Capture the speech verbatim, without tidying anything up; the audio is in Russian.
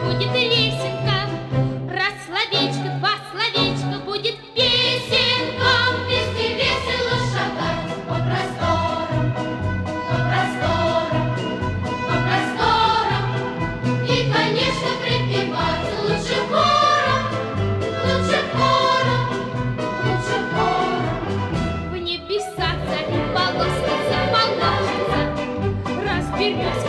будет лесенка, раз словечко, два словечка, будет песенка. Вместе весело шагать по просторам, по просторам, по просторам. И, конечно, припевать лучше хором, лучше хором, лучше хором. В небеса царь полоскаться положится, разберется